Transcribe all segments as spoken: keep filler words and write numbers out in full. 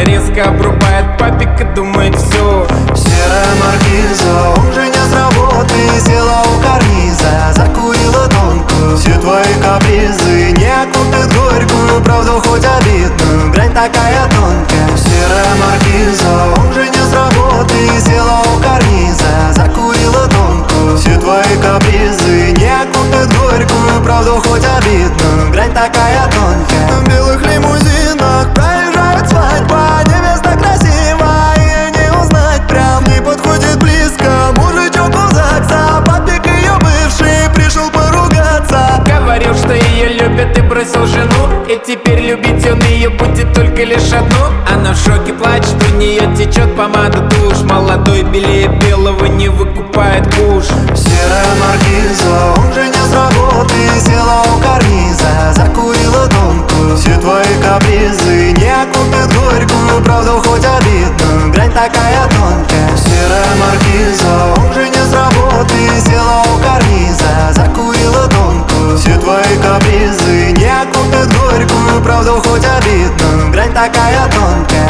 резко обрубает папик и думает все. Серая маркиза, он же не с работы, села у карниза, закурила тонкую. Все твои капризы не окупят горькую правду, хоть обидную, грань такая тонкая. Серая маркиза, он же не с работы, села у карниза, закурила тонкую. Все твои капризы не окупят горькую правду, хоть обидную, грань такая тонкая. В белых лимузинах проезжает свадьба, невеста красивая, и не узнать прям, не подходит близко мужичок у ЗАГСа, папик ее бывший пришел поругаться. Говорил, что ее любит и бросил жену, и теперь любить он ее будет только лишь одну. Она в шоке плачет, у нее течет помада душ. Молодой белее белого не выкупает куш. Серая маркиза, он же не с работы, села у карниза, закурила тонкую. Все твои капризы не окупят горькую правду, хоть обидную, грань такая тонкая. Серая маркиза, он же не с работы, села у карниза, закурила тонкую. Все твои капризы не окупят горькую правду, хоть обидную, грань такая тонкая.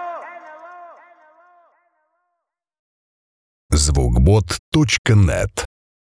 звукбот точка нет